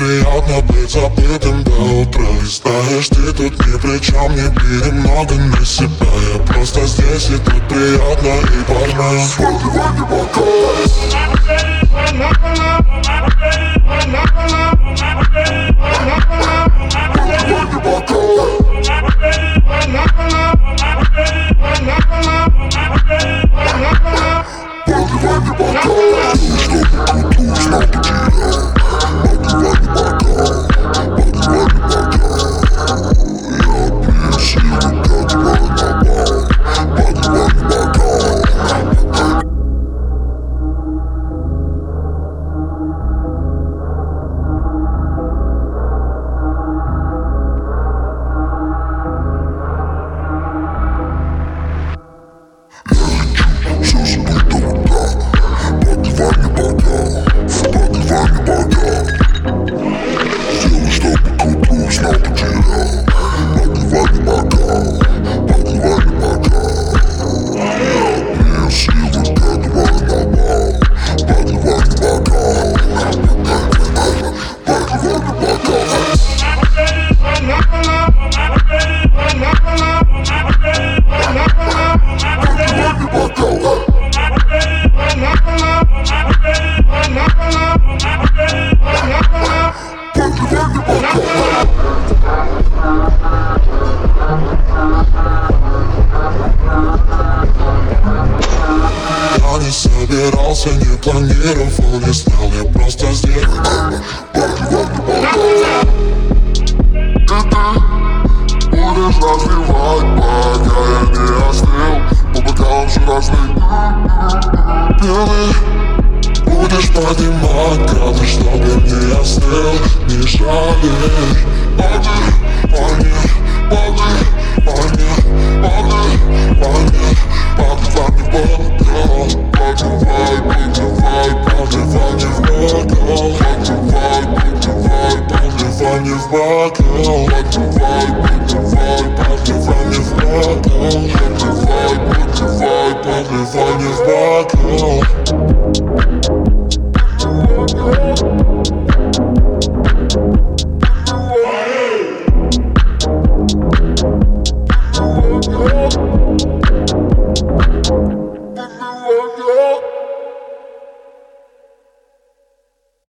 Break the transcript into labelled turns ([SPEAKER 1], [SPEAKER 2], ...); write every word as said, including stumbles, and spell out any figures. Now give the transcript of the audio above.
[SPEAKER 1] приятно быть забытым до утра. И знаешь, ты тут ни при чем, не бери много на себя. Я просто здесь, и тут приятно и больно. Подливай мне бокал. Я не собирался, не планировал, не знал, я просто здесь. И ты будешь разливать, пока я не остыл. По бокалам все разные белый. Будешь поднимать градус, чтобы не остыл. Не жалеешь, воды, воды, воды, воды, воды, воды. Подливай мне бокал, подливай, подливай, подливай мне в бокал. Подливай, подливай, подливай мне в бокал. Подливай, подливай, подливай мне в бокал.